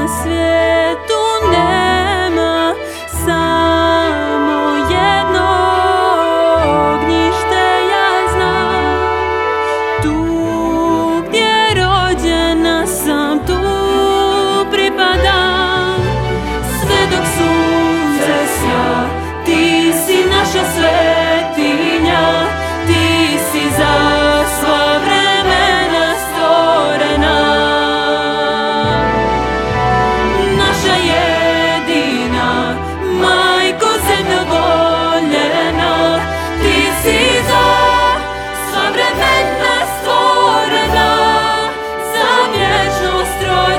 na svijetu nema, samo jednog, njih šte ja znam. Tu gdje rođena sam, tu pripadam. Sve dok sunce sja, ti si naša svetinja, ti si za sva vremena stvorena. Naša jedina majko zemljo voljena, ti si za sva vremena stvorena, za vječnost rojena.